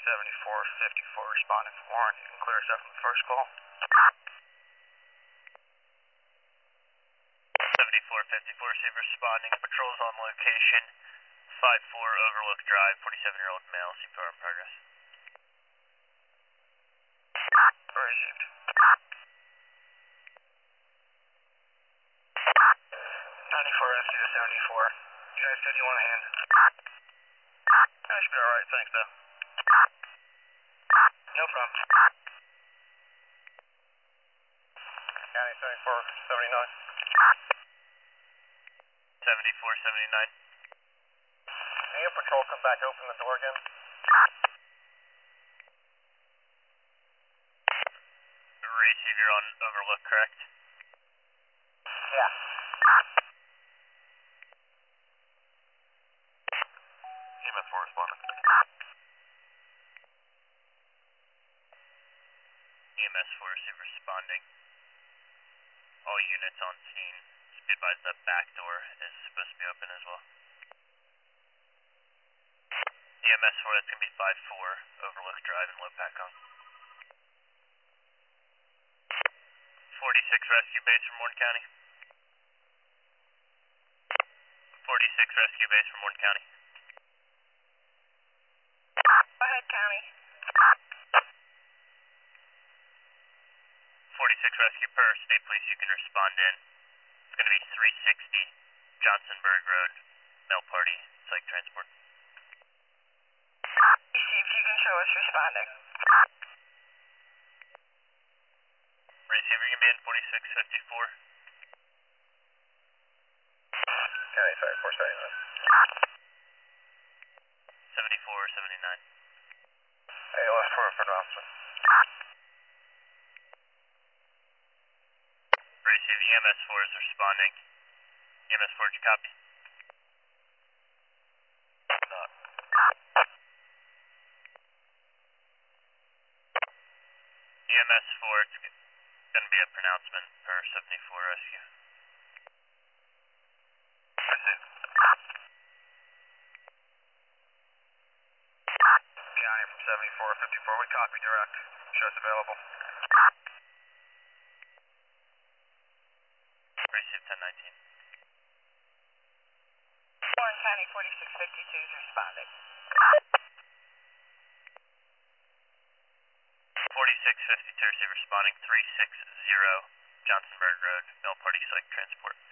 7454 responding from Warren. You can clear us up from the first call. 7454 receiver responding. Patrols on location. 54 Overlook Drive, 47-year-old male, CPR in progress. Received. 94 rescue to 74. You guys said you want a hand? That should be alright, thanks though. No problem. County 7479. 7479. Can your patrol come back open the door again? Receive, you're on Overlook, correct? Yeah. EMS 4 responding. EMS 4 receiver responding. All units on scene. Be advised that back door is supposed to be open as well. EMS 4, that's going to be 54 Overlook Drive in Lopakong. 46 rescue base from Warren County. 46 rescue base from Warren County. Go ahead, County. 46 rescue per state police, you can respond in. It's going to be 360 Johnsonburg Road, Mel Party, psych transport. Received, you can show us responding. Receiver, you can be in 4654. County 7479. 7479. ALS for announcement. Receive, EMS 4 is responding. EMS 4, did you copy? EMS 4, it's going to be a pronouncement per 74 rescue. County from 7454, we copy direct. Show us available. Receive 1019. Warren County 4652 is responding. 4652 receive responding 360 Johnsonburg Road, Mel Party psych transport.